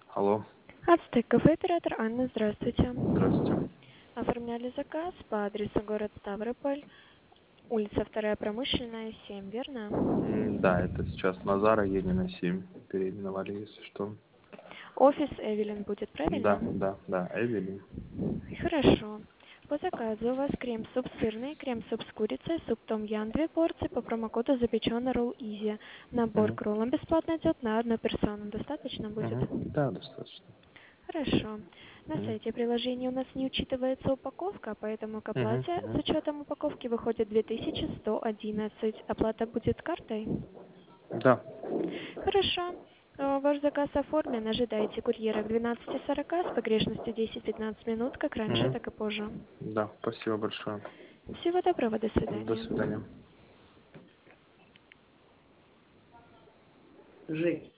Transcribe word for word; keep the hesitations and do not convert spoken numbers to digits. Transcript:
Алло, Ацтек кафе, оператор Анна, здравствуйте. здравствуйте. Оформляли заказ по адресу город Ставрополь, улица вторая Промышленная, семь, верно? М, Да, это сейчас Назара Енина семь переименовали, если что. Офис Эвелин будет, Да, правильно? да, да, Эвелин. Хорошо. По заказу у вас крем-суп сырный, крем-суп с курицей, суп том ям две порции по промокоду запеченный ролл изи. Набор Угу, к роллам бесплатно идет на одну персону. Достаточно будет? угу. Да, достаточно. Хорошо. На Угу, сайте приложения у нас не учитывается упаковка, поэтому к угу, оплате с угу. учетом упаковки выходит две тысячи сто одиннадцать. Оплата будет картой? Да, Хорошо. Э, Ваш заказ оформлен. Ожидайте курьера к двенадцати сорока с погрешностью десять-пятнадцать минут, как раньше, угу. так и позже. Да, спасибо большое. Всего доброго, до До свидания. свидания. Жить.